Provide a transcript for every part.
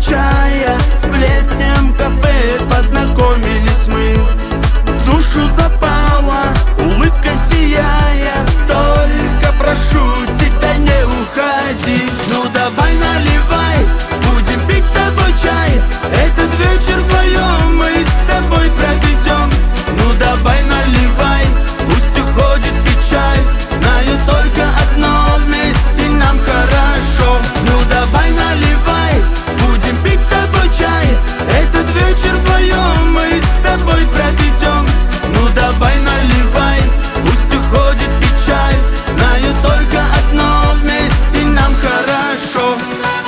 чая. В летнем кафе познакомились мы. В душу запала улыбка сияя. Только прошу тебя, не уходи. Ну давай наливай, будем пить с тобой чай. Этот вечер вдвоем мы с тобой проведем. Ну давай наливай, пусть уходит печаль. Знаю только одно, вместе нам хорошо. Ну давай наливай, будем пить с тобой чай. Этот вечер вдвоем мы с тобой проведем. Ну давай наливай, пусть уходит печаль. Знаю только одно, вместе нам хорошо.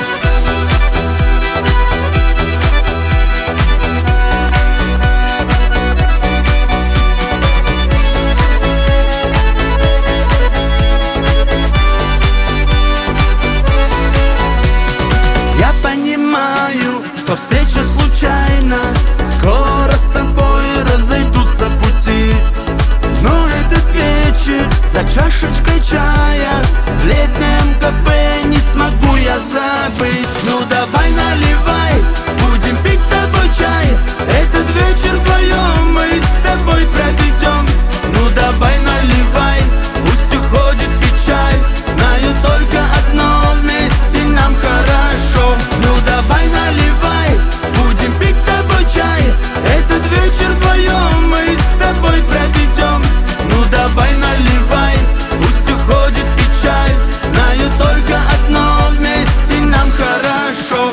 Я понимаю, что встреча случайна. Скоро с тобой разойдутся пути. Но этот вечер за чашечкой чая в летнем кафе не смогу я забыть. Ну давай наливай, будем пить с тобой чай. Этот вечер вдвоем мы с тобой проведем. Ну давай наливай, пусть уходит печаль. Знаю только одно, вместе нам хорошо. Ну давай наливай, будем пить с тобой чай. Этот вечер вдвоем мы с тобой проведем. Ну давай наливай, пусть уходит печаль. Знаю только одно, вместе нам хорошо.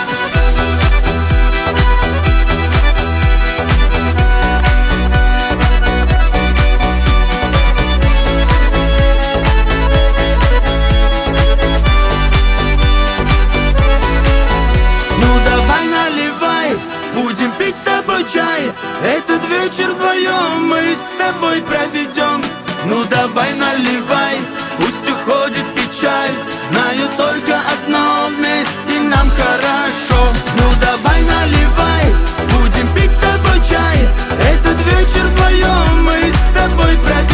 Ну давай наливай, будем пить с тобой чай. Этот вечер вдвоем мы с тобой проведем. Ну давай наливай, пусть уходит печаль. Знаю только одно, вместе нам хорошо. Ну давай наливай, будем пить с тобой чай. Этот вечер вдвоем мы с тобой проведем.